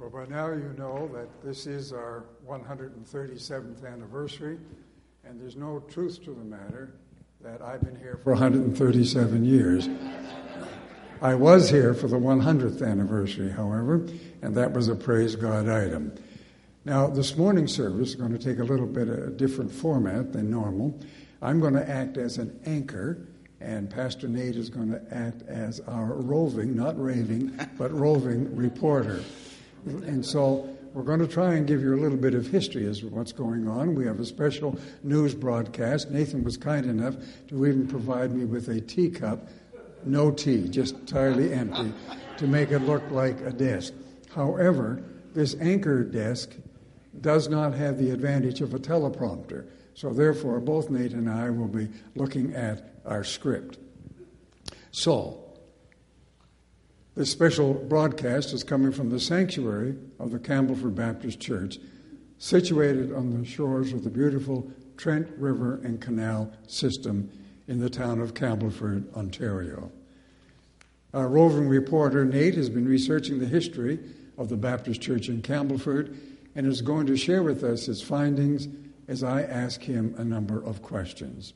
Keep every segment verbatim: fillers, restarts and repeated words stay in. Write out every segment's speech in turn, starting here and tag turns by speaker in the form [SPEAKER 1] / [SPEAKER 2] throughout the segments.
[SPEAKER 1] Well, by now you know that this is our one hundred thirty-seventh anniversary, and there's no truth to the matter that I've been here for one hundred thirty-seven years. I was here for the one hundredth anniversary, however, and that was a praise God item. Now, this morning's service is going to take a little bit of a different format than normal. I'm going to act as an anchor, and Pastor Nate is going to act as our roving, not raving, but roving reporter. And so we're going to try and give you a little bit of history as to what's going on. We have a special news broadcast. Nathan was kind enough to even provide me with a teacup, no tea, just entirely empty, to make it look like a desk. However, this anchor desk does not have the advantage of a teleprompter. So therefore, both Nate and I will be looking at our script. So, this special broadcast is coming from the sanctuary of the Campbellford Baptist Church, situated on the shores of the beautiful Trent River and Canal system in the town of Campbellford, Ontario. Our roving reporter, Nate, has been researching the history of the Baptist Church in Campbellford and is going to share with us his findings as I ask him a number of questions.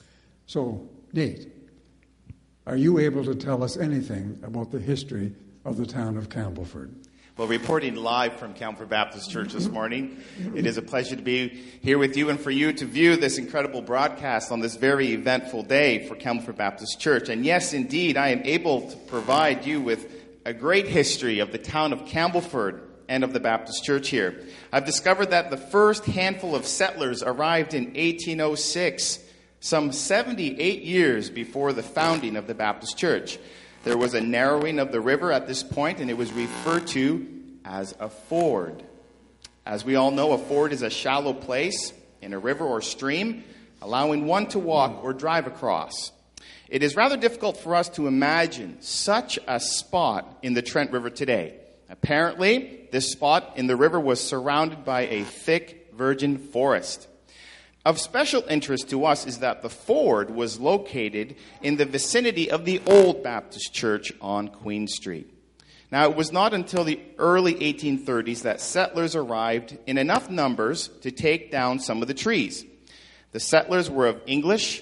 [SPEAKER 1] So, Nate, are you able to tell us anything about the history of the town of Campbellford?
[SPEAKER 2] Well, reporting live from Campbellford Baptist Church this morning, it is a pleasure to be here with you and for you to view this incredible broadcast on this very eventful day for Campbellford Baptist Church. And yes, indeed, I am able to provide you with a great history of the town of Campbellford and of the Baptist Church here. I've discovered that the first handful of settlers arrived in eighteen oh six, some seventy-eight years before the founding of the Baptist Church. There was a narrowing of the river at this point, and it was referred to as a ford. As we all know, a ford is a shallow place in a river or stream, allowing one to walk or drive across. It is rather difficult for us to imagine such a spot in the Trent River today. Apparently, this spot in the river was surrounded by a thick virgin forest. Of special interest to us is that the ford was located in the vicinity of the old Baptist Church on Queen Street. Now, it was not until the early eighteen thirties that settlers arrived in enough numbers to take down some of the trees. The settlers were of English,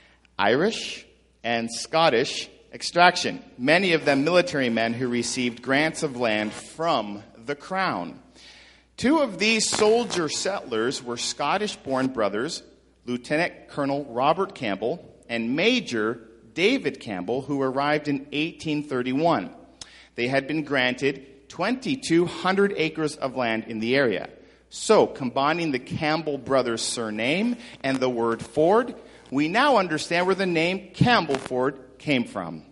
[SPEAKER 2] Irish, and Scottish extraction, many of them military men who received grants of land from the crown. Two of these soldier settlers were Scottish-born brothers, Lieutenant Colonel Robert Campbell and Major David Campbell, who arrived in eighteen thirty-one. They had been granted twenty-two hundred acres of land in the area. So, combining the Campbell brothers' surname and the word ford, we now understand where the name Campbellford came from.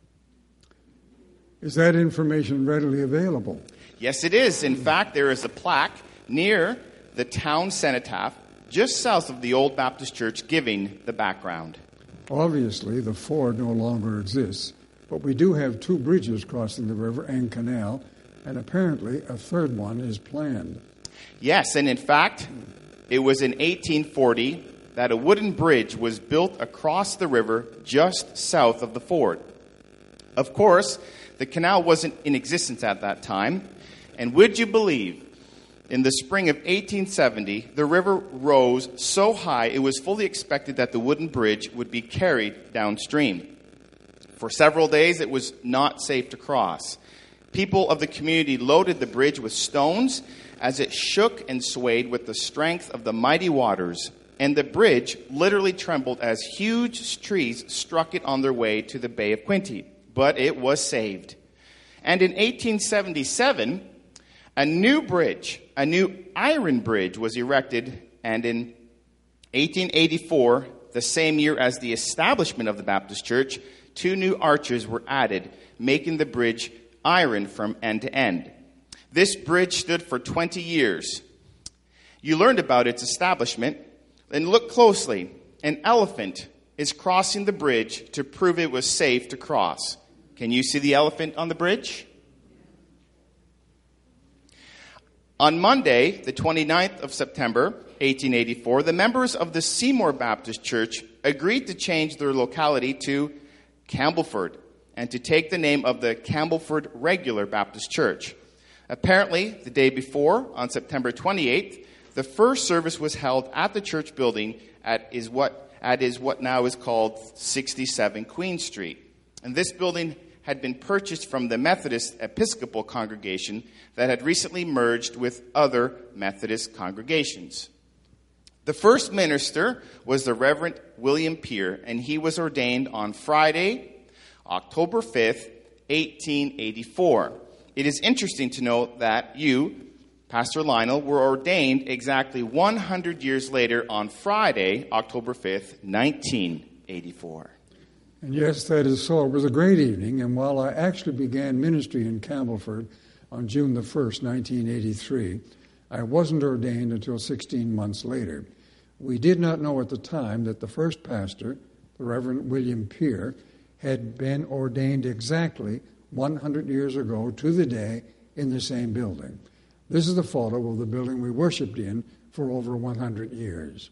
[SPEAKER 1] Is that information readily available?
[SPEAKER 2] Yes, it is. In fact, there is a plaque near the town cenotaph just south of the old Baptist Church giving the background.
[SPEAKER 1] Obviously, the ford no longer exists, but we do have two bridges crossing the river and canal, and apparently a third one is planned.
[SPEAKER 2] Yes, and in fact, it was in eighteen forty that a wooden bridge was built across the river just south of the ford. Of course, the canal wasn't in existence at that time, and would you believe, in the spring of eighteen seventy, the river rose so high it was fully expected that the wooden bridge would be carried downstream. For several days, it was not safe to cross. People of the community loaded the bridge with stones as it shook and swayed with the strength of the mighty waters, and the bridge literally trembled as huge trees struck it on their way to the Bay of Quinte. But it was saved. And in eighteen seventy-seven, a new bridge, a new iron bridge was erected, and in eighteen eighty-four, the same year as the establishment of the Baptist Church, two new arches were added, making the bridge iron from end to end. This bridge stood for twenty years. You learned about its establishment, and look closely. An elephant is crossing the bridge to prove it was safe to cross. Can you see the elephant on the bridge? On Monday, the twenty-ninth of September, eighteen eighty-four, the members of the Seymour Baptist Church agreed to change their locality to Campbellford and to take the name of the Campbellford Regular Baptist Church. Apparently, the day before, on September twenty-eighth, the first service was held at the church building at is what at is what now is called sixty-seven Queen Street. And this building had been purchased from the Methodist Episcopal congregation that had recently merged with other Methodist congregations. The first minister was the Reverend William Peer, and he was ordained on Friday, October fifth, eighteen eighty-four. It is interesting to note that you, Pastor Lionel, were ordained exactly one hundred years later on Friday, October fifth, nineteen eighty-four.
[SPEAKER 1] And yes, that is so. It was a great evening, and while I actually began ministry in Campbellford on June the first, nineteen eighty-three, I wasn't ordained until sixteen months later. We did not know at the time that the first pastor, the Reverend William Peer, had been ordained exactly one hundred years ago to the day in the same building. This is the photo of the building we worshiped in for over one hundred years.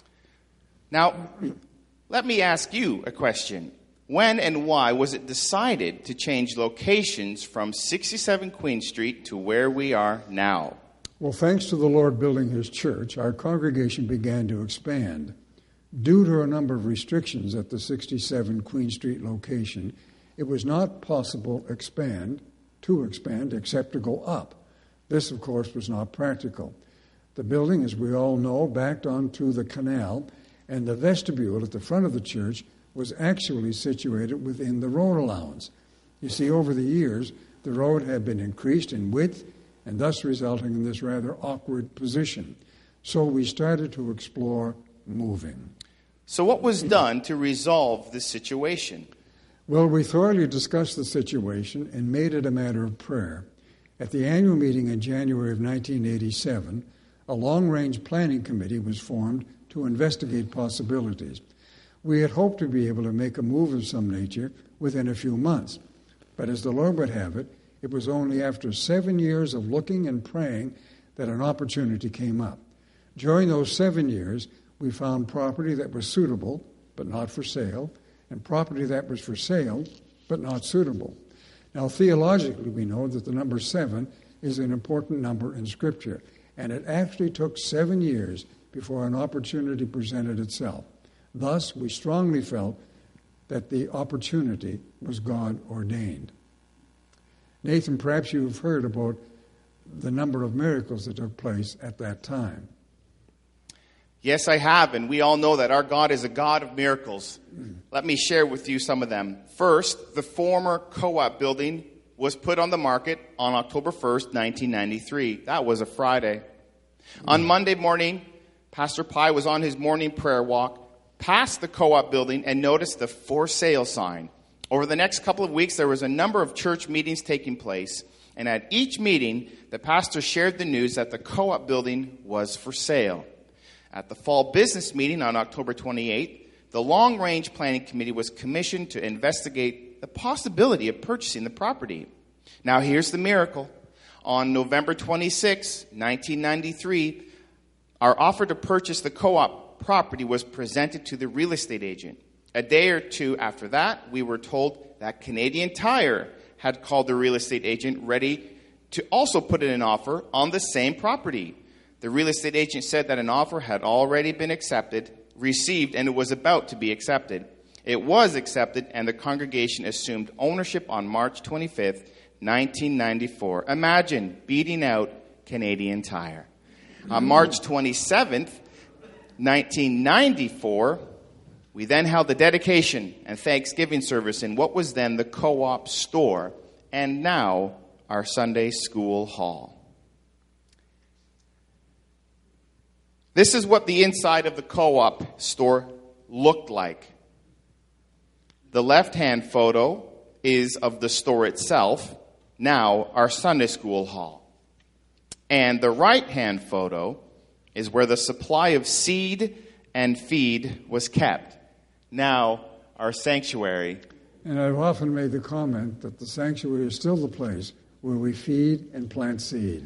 [SPEAKER 2] Now, let me ask you a question. When and why was it decided to change locations from sixty-seven Queen Street to where we are now?
[SPEAKER 1] Well, thanks to the Lord building his church, our congregation began to expand. Due to a number of restrictions at the sixty-seven Queen Street location, it was not possible expand to expand except to go up. This, of course, was not practical. The building, as we all know, backed onto the canal, and the vestibule at the front of the church was actually situated within the road allowance. You see, over the years, the road had been increased in width, and thus resulting in this rather awkward position. So we started to explore moving.
[SPEAKER 2] So what was done to resolve this situation?
[SPEAKER 1] Well, we thoroughly discussed the situation and made it a matter of prayer. At the annual meeting in January of nineteen eighty-seven, a long-range planning committee was formed to investigate possibilities. We had hoped to be able to make a move of some nature within a few months, but as the Lord would have it, it was only after seven years of looking and praying that an opportunity came up. During those seven years, we found property that was suitable, but not for sale, and property that was for sale, but not suitable. Now, theologically, we know that the number seven is an important number in Scripture, and it actually took seven years before an opportunity presented itself. Thus, we strongly felt that the opportunity was God ordained. Nathan, perhaps you've heard about the number of miracles that took place at that time.
[SPEAKER 2] Yes, I have, and we all know that our God is a God of miracles. Let me share with you some of them. First, the former co-op building was put on the market on October first, nineteen ninety-three. That was a Friday. On Monday morning, Pastor Pi was on his morning prayer walk, past the co-op building, and noticed the for sale sign. Over the next couple of weeks, there was a number of church meetings taking place, and at each meeting, the pastor shared the news that the co-op building was for sale. At the fall business meeting on October twenty-eighth, the long-range planning committee was commissioned to investigate the possibility of purchasing the property. Now, here's the miracle. On November twenty-sixth, nineteen ninety-three, our offer to purchase the co-op property was presented to the real estate agent. A day or two after that, we were told that Canadian Tire had called the real estate agent ready to also put in an offer on the same property. The real estate agent said that an offer had already been accepted, received, and it was about to be accepted. It was accepted, and the congregation assumed ownership on March twenty-fifth, nineteen ninety-four. Imagine beating out Canadian Tire. On March twenty-seventh, nineteen ninety-four, we then held the dedication and Thanksgiving service in what was then the co-op store and now our Sunday school hall. This is what the inside of the co-op store looked like. The left-hand photo is of the store itself, now our Sunday school hall. And the right-hand photo is where the supply of seed and feed was kept, now our sanctuary.
[SPEAKER 1] And I've often made the comment that the sanctuary is still the place where we feed and plant seed.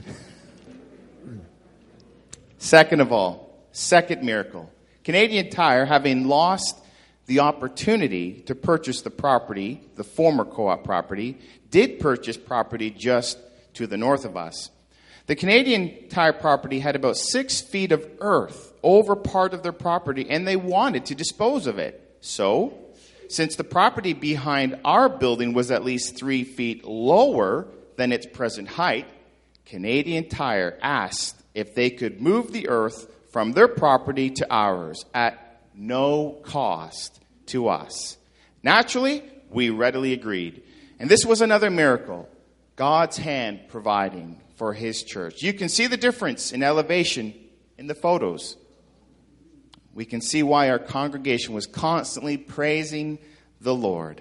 [SPEAKER 2] Second of all, second miracle. Canadian Tire, having lost the opportunity to purchase the property, the former co-op property, did purchase property just to the north of us. The Canadian Tire property had about six feet of earth over part of their property, and they wanted to dispose of it. So, since the property behind our building was at least three feet lower than its present height, Canadian Tire asked if they could move the earth from their property to ours at no cost to us. Naturally, we readily agreed. And this was another miracle, God's hand providing for his church. You can see the difference in elevation in the photos. We can see why our congregation was constantly praising the Lord.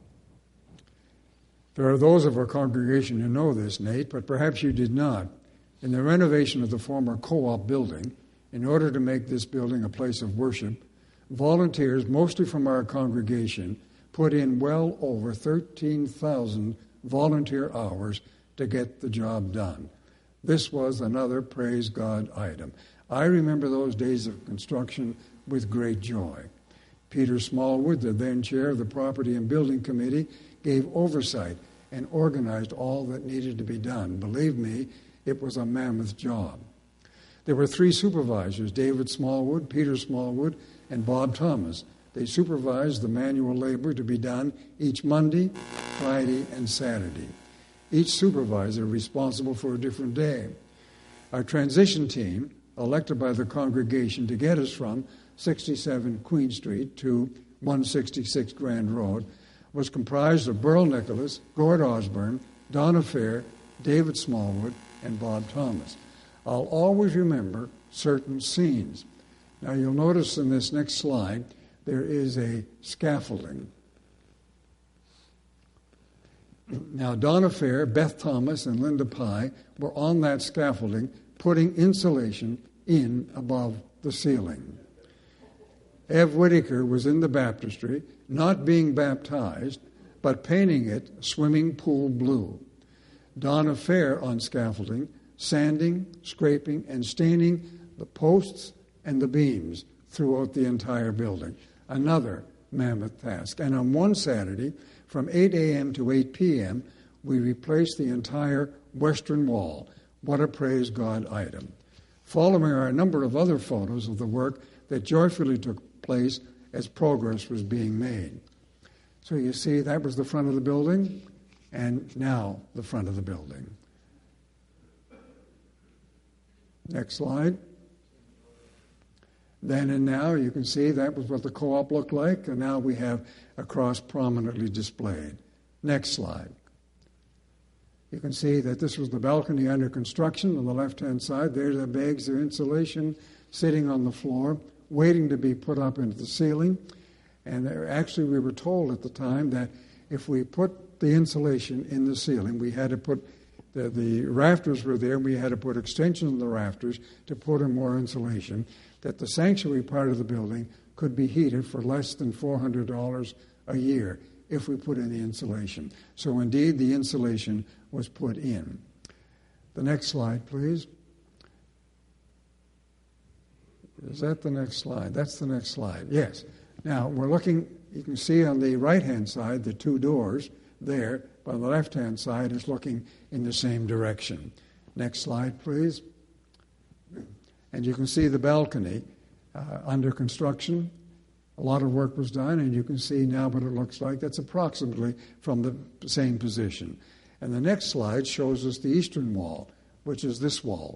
[SPEAKER 1] There are those of our congregation who know this, Nate, but perhaps you did not. In the renovation of the former co-op building, in order to make this building a place of worship, volunteers, mostly from our congregation, put in well over thirteen thousand volunteer hours to get the job done. This was another praise God item. I remember those days of construction with great joy. Peter Smallwood, the then chair of the Property and Building Committee, gave oversight and organized all that needed to be done. Believe me, it was a mammoth job. There were three supervisors, David Smallwood, Peter Smallwood, and Bob Thomas. They supervised the manual labor to be done each Monday, Friday, and Saturday. Each supervisor responsible for a different day. Our transition team, elected by the congregation to get us from sixty-seven Queen Street to one sixty-six Grand Road, was comprised of Burl Nicholas, Gord Osborne, Donna Fair, David Smallwood, and Bob Thomas. I'll always remember certain scenes. Now you'll notice in this next slide, there is a scaffolding. Now Donna Fair, Beth Thomas, and Linda Pye were on that scaffolding putting insulation in above the ceiling. Ev Whitaker was in the baptistry, not being baptized, but painting it swimming pool blue. Donna Fair on scaffolding, sanding, scraping, and staining the posts and the beams throughout the entire building. Another mammoth task. And on one Saturday, from eight a.m. to eight p.m., we replaced the entire western wall. What a praise God item. Following are a number of other photos of the work that joyfully took place as progress was being made. So you see, that was the front of the building, and now the front of the building. Next slide. Then and now, you can see that was what the co-op looked like, and now we have a cross prominently displayed. Next slide. You can see that this was the balcony under construction on the left-hand side. There's the bags of insulation sitting on the floor, waiting to be put up into the ceiling. And there, actually, we were told at the time that if we put the insulation in the ceiling, we had to put the, the rafters were there, and we had to put extensions in the rafters to put in more insulation, that the sanctuary part of the building could be heated for less than four hundred dollars a year if we put in the insulation. So indeed, the insulation was put in. The next slide, please. Is that the next slide? That's the next slide, yes. Now, we're looking, you can see on the right-hand side the two doors there, but on the left-hand side is looking in the same direction. Next slide, please. And you can see the balcony uh, under construction. A lot of work was done, and you can see now what it looks like. That's approximately from the same position. And the next slide shows us the eastern wall, which is this wall.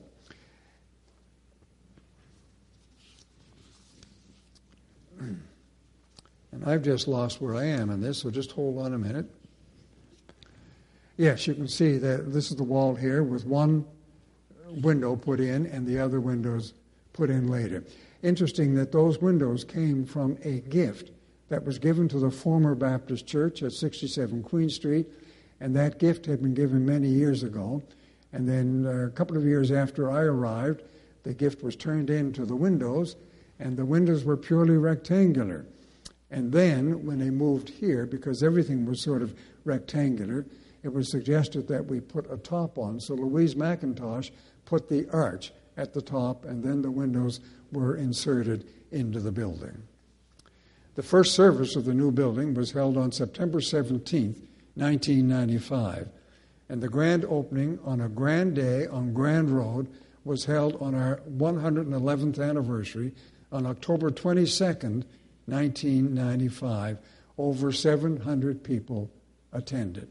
[SPEAKER 1] And I've just lost where I am in this, so just hold on a minute. Yes, you can see that this is the wall here with one window put in and the other windows put in later. Interesting that those windows came from a gift that was given to the former Baptist church at sixty-seven Queen Street, and that gift had been given many years ago. And then a couple of years after I arrived, the gift was turned into the windows, and the windows were purely rectangular. And then when they moved here, because everything was sort of rectangular, it was suggested that we put a top on. So Louise McIntosh put the arch at the top, and then the windows were inserted into the building. The first service of the new building was held on September seventeenth, nineteen ninety-five. And the grand opening on a grand day on Grand Road was held on our one hundred eleventh anniversary on October twenty-second, nineteen ninety-five. Over seven hundred people attended.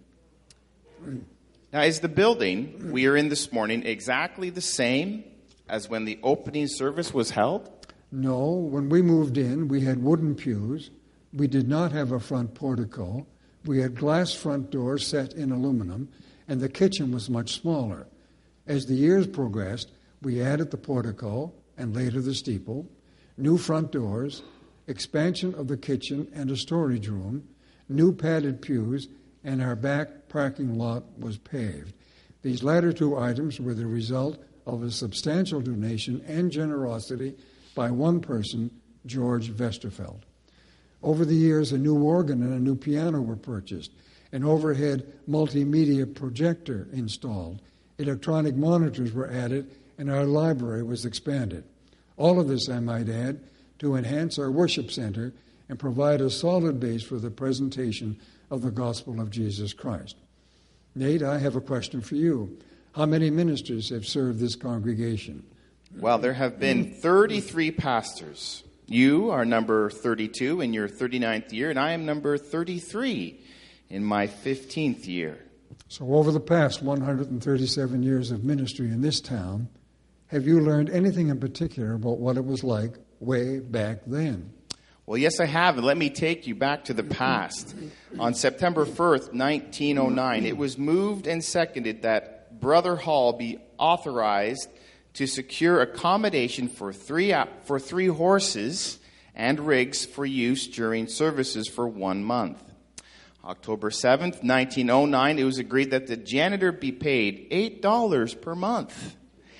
[SPEAKER 2] Now, is the building we are in this morning exactly the same as when the opening service was held?
[SPEAKER 1] No, when we moved in, we had wooden pews. We did not have a front portico. We had glass front doors set in aluminum, and the kitchen was much smaller. As the years progressed, we added the portico and later the steeple, new front doors, expansion of the kitchen and a storage room, new padded pews, and our back parking lot was paved. These latter two items were the result of a substantial donation and generosity by one person, George Vesterfeld. Over the years, a new organ and a new piano were purchased, an overhead multimedia projector installed, electronic monitors were added, and our library was expanded. All of this, I might add, to enhance our worship center and provide a solid base for the presentation of the gospel of Jesus Christ. Nate, I have a question for you. How many ministers have served this congregation?
[SPEAKER 2] Well, there have been thirty-three pastors. You are number thirty-two in your thirty-ninth year, and I am number thirty-three in my fifteenth year.
[SPEAKER 1] So over the past one hundred thirty-seven years of ministry in this town, have you learned anything in particular about what it was like way back then?
[SPEAKER 2] Well, yes, I have, and let me take you back to the past. On September first, nineteen oh nine, it was moved and seconded that Brother Hall be authorized to secure accommodation for three for three horses and rigs for use during services for one month. October seventh, nineteen oh nine, it was agreed that the janitor be paid eight dollars per month.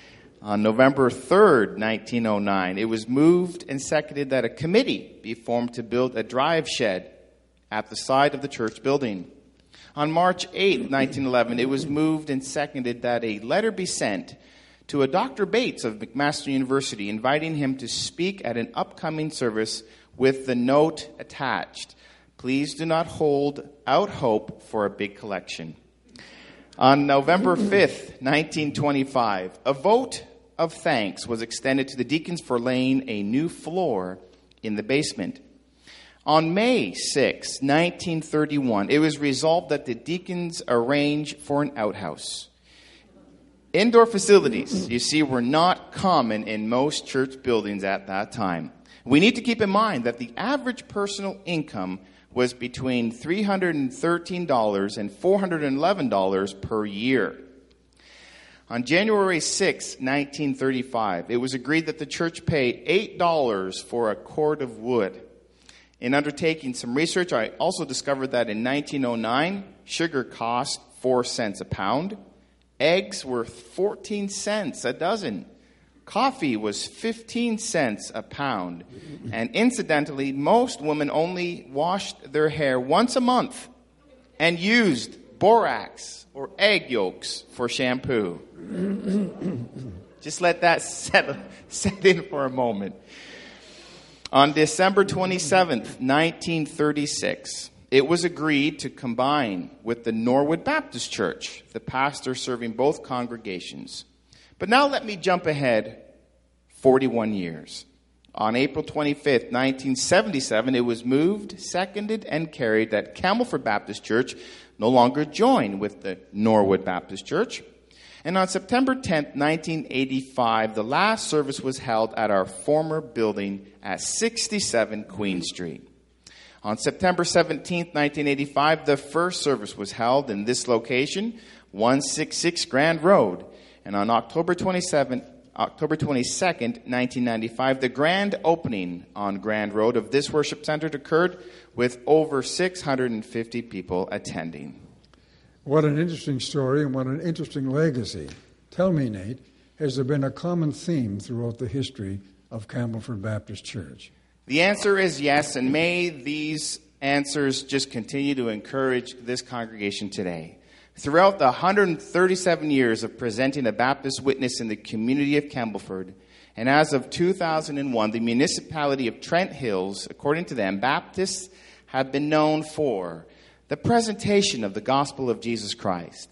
[SPEAKER 2] On November third, nineteen oh nine, it was moved and seconded that a committee be formed to build a drive shed at the side of the church building. On March eighth, nineteen eleven, it was moved and seconded that a letter be sent to a Doctor Bates of McMaster University inviting him to speak at an upcoming service with the note attached. Please do not hold out hope for a big collection. On November fifth, nineteen twenty-five, a vote of thanks was extended to the deacons for laying a new floor in the basement. On May sixth, nineteen thirty-one, it was resolved that the deacons arrange for an outhouse. Indoor facilities, you see, were not common in most church buildings at that time. We need to keep in mind that the average personal income was between three hundred thirteen dollars and four hundred eleven dollars per year. On January sixth, nineteen thirty-five, it was agreed that the church pay eight dollars for a cord of wood. In undertaking some research, I also discovered that in nineteen oh nine, sugar cost four cents a pound. Eggs were fourteen cents a dozen. Coffee was fifteen cents a pound. And incidentally, most women only washed their hair once a month and used borax or egg yolks for shampoo. Just let that set, set in for a moment. On December twenty-seventh, nineteen thirty-six, it was agreed to combine with the Norwood Baptist Church, the pastor serving both congregations. But now let me jump ahead forty-one years. On April twenty-fifth, nineteen seventy-seven, it was moved, seconded, and carried that Campbellford Baptist Church no longer join with the Norwood Baptist Church. And on September tenth, nineteen eighty-five, the last service was held at our former building at sixty-seven Queen Street. On September seventeenth, nineteen eighty-five, the first service was held in this location, one sixty-six Grand Road. And on October twenty-seventh, October twenty-second, nineteen ninety-five, the grand opening on Grand Road of this worship center occurred with over six hundred fifty people attending.
[SPEAKER 1] What an interesting story and what an interesting legacy. Tell me, Nate, has there been a common theme throughout the history of Campbellford Baptist Church?
[SPEAKER 2] The answer is yes, and may these answers just continue to encourage this congregation today. Throughout the one hundred thirty-seven years of presenting a Baptist witness in the community of Campbellford, and as of two thousand one, the municipality of Trent Hills, according to them, Baptists have been known for the presentation of the gospel of Jesus Christ,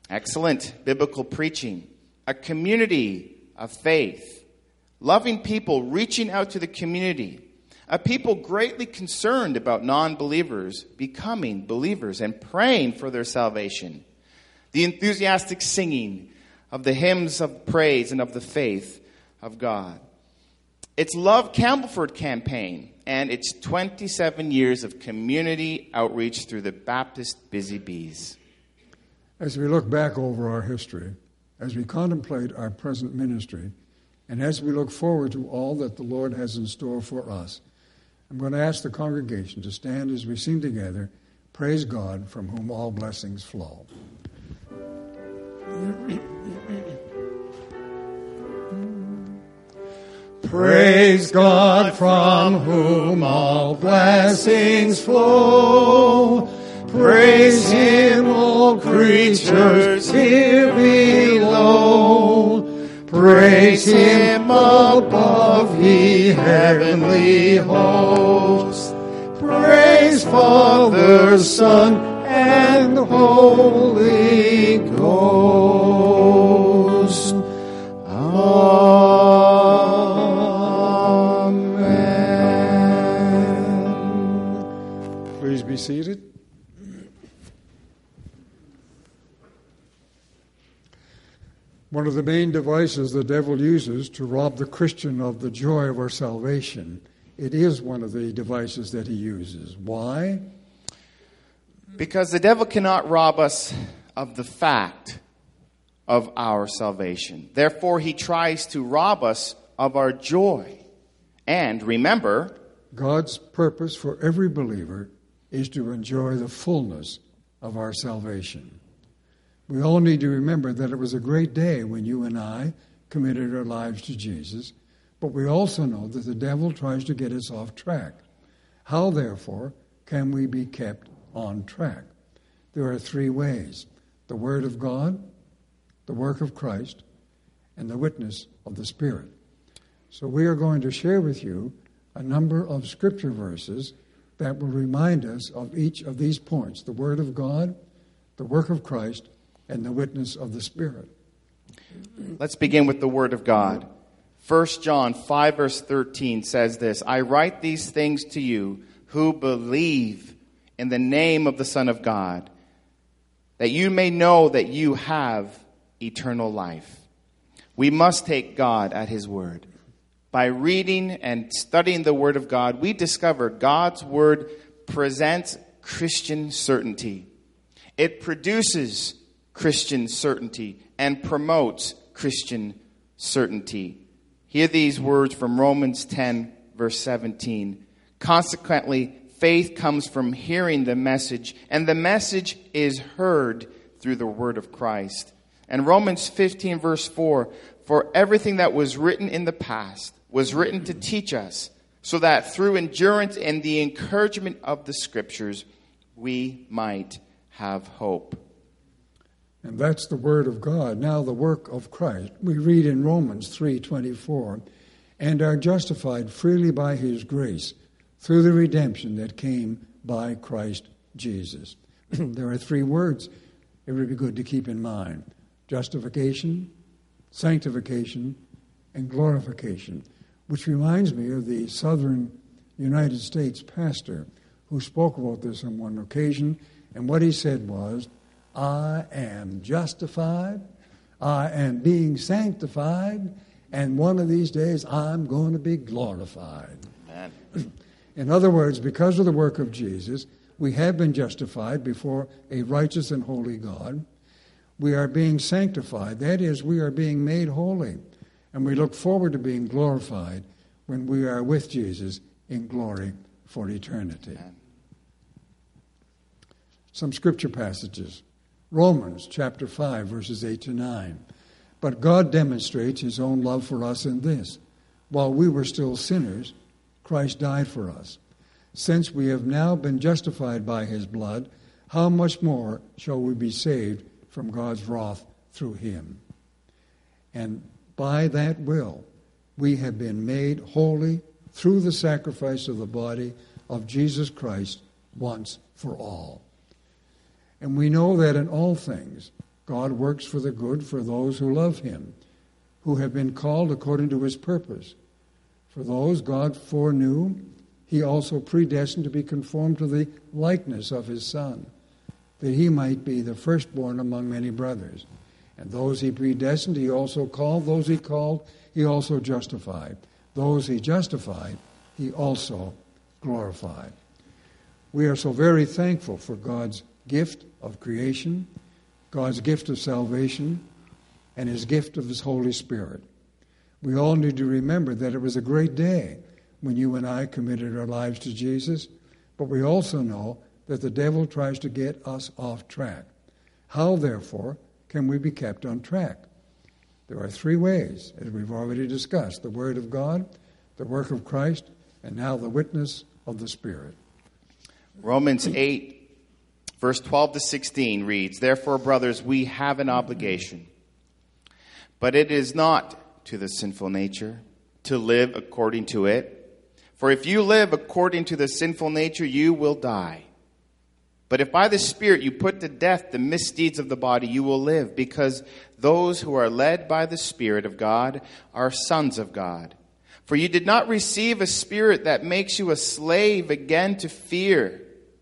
[SPEAKER 2] Excellent biblical preaching. A community of faith. Loving people reaching out to the community. A people greatly concerned about non-believers becoming believers and praying for their salvation. The enthusiastic singing of the hymns of praise and of the faith of God. It's Love Campbellford campaign and its twenty-seven years of community outreach through the Baptist Busy Bees.
[SPEAKER 1] As we look back over our history, as we contemplate our present ministry, and as we look forward to all that the Lord has in store for us, I'm going to ask the congregation to stand as we sing together, Praise God, from whom all blessings flow. Praise God, from whom all blessings flow. Praise Him, all creatures here below. Praise Him above, ye heavenly hosts. Praise Father, Son, and Holy Ghost. Amen. Please be seated. One of the main devices the devil uses to rob the Christian of the joy of our salvation, it is one of the devices that he uses. Why?
[SPEAKER 2] Because the devil cannot rob us of the fact of our salvation. Therefore, he tries to rob us of our joy. And remember,
[SPEAKER 1] God's purpose for every believer is to enjoy the fullness of our salvation. We all need to remember that it was a great day when you and I committed our lives to Jesus, but we also know that the devil tries to get us off track. How, therefore, can we be kept on track? There are three ways: the Word of God, the work of Christ, and the witness of the Spirit. So we are going to share with you a number of scripture verses that will remind us of each of these points: the Word of God, the work of Christ, and the witness of the Spirit.
[SPEAKER 2] Let's begin with the Word of God. First John five verse thirteen says this: I write these things to you who believe in the name of the Son of God, that you may know that you have eternal life. We must take God at His word. By reading and studying the Word of God, we discover God's Word presents Christian certainty. It produces Christian certainty and promotes Christian certainty. Hear these words from Romans ten, verse seventeen. Consequently, faith comes from hearing the message, and the message is heard through the word of Christ. And Romans fifteen, verse four, for everything that was written in the past was written to teach us, so that through endurance and the encouragement of the Scriptures, we might have hope.
[SPEAKER 1] And that's the Word of God. Now the work of Christ. We read in Romans three twenty-four, and are justified freely by His grace through the redemption that came by Christ Jesus. There are three words it would be good to keep in mind: justification, sanctification, and glorification, which reminds me of the southern United States pastor who spoke about this on one occasion, and what he said was, I am justified, I am being sanctified, and one of these days I'm going to be glorified.
[SPEAKER 2] Amen.
[SPEAKER 1] In other words, because of the work of Jesus, we have been justified before a righteous and holy God. We are being sanctified. That is, we are being made holy. And we look forward to being glorified when we are with Jesus in glory for eternity.
[SPEAKER 2] Amen.
[SPEAKER 1] Some scripture passages. Romans chapter five, verses eight to nine. But God demonstrates His own love for us in this: while we were still sinners, Christ died for us. Since we have now been justified by His blood, how much more shall we be saved from God's wrath through Him? And by that will, we have been made holy through the sacrifice of the body of Jesus Christ once for all. And we know that in all things, God works for the good for those who love him, who have been called according to his purpose. For those God foreknew, he also predestined to be conformed to the likeness of his Son, that he might be the firstborn among many brothers. And those he predestined, he also called. Those he called, he also justified. Those he justified, he also glorified. We are so very thankful for God's gift of creation, God's gift of salvation, and his gift of his Holy Spirit. We all need to remember that it was a great day when you and I committed our lives to Jesus, but we also know that the devil tries to get us off track. How, therefore, can we be kept on track? There are three ways, as we've already discussed: the Word of God, the work of Christ, and now the witness of the Spirit.
[SPEAKER 2] Romans eight, verse twelve to sixteen reads, "Therefore, brothers, we have an obligation, but it is not to the sinful nature to live according to it. For if you live according to the sinful nature, you will die. But if by the Spirit you put to death the misdeeds of the body, you will live, because those who are led by the Spirit of God are sons of God. For you did not receive a spirit that makes you a slave again to fear,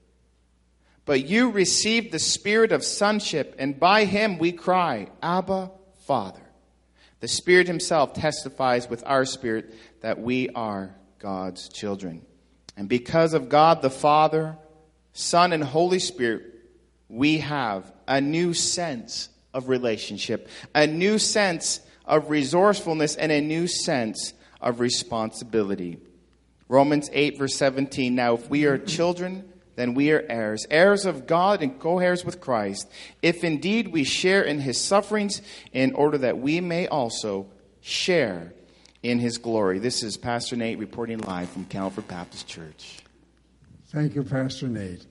[SPEAKER 2] but you received the Spirit of sonship, and by him we cry, Abba, Father. The Spirit himself testifies with our spirit that we are God's children. And because of God the Father, Son, and Holy Spirit, we have a new sense of relationship, a new sense of resourcefulness, and a new sense of responsibility." Romans eight, verse seventeen, "Now if we are children, then we are heirs, heirs of God and co-heirs with Christ, if indeed we share in his sufferings, in order that we may also share in his glory." This is Pastor Nate reporting live from Calvary Baptist Church.
[SPEAKER 1] Thank you, Pastor Nate.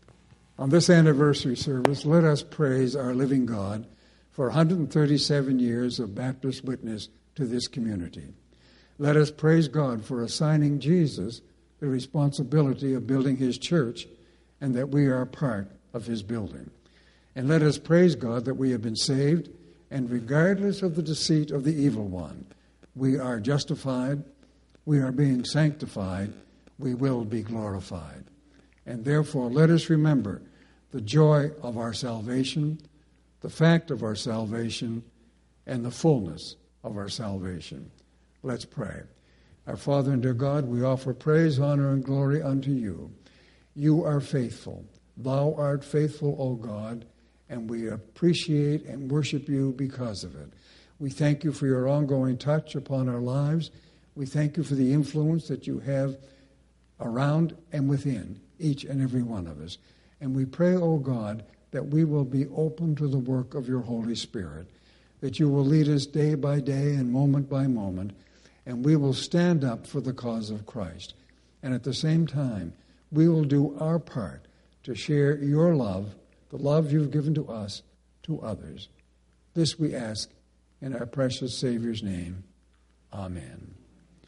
[SPEAKER 1] On this anniversary service, let us praise our living God for one hundred thirty-seven years of Baptist witness to this community. Let us praise God for assigning Jesus the responsibility of building his church, and that we are a part of his building. And let us praise God that we have been saved, and regardless of the deceit of the evil one, we are justified, we are being sanctified, we will be glorified. And therefore, let us remember the joy of our salvation, the fact of our salvation, and the fullness of our salvation. Let's pray. Our Father and dear God, we offer praise, honor, and glory unto you. You are faithful. Thou art faithful, O God, and we appreciate and worship you because of it. We thank you for your ongoing touch upon our lives. We thank you for the influence that you have around and within each and every one of us. And we pray, O God, that we will be open to the work of your Holy Spirit, that you will lead us day by day and moment by moment, and we will stand up for the cause of Christ. And at the same time, we will do our part to share your love, the love you've given to us, to others. This we ask in our precious Savior's name. Amen.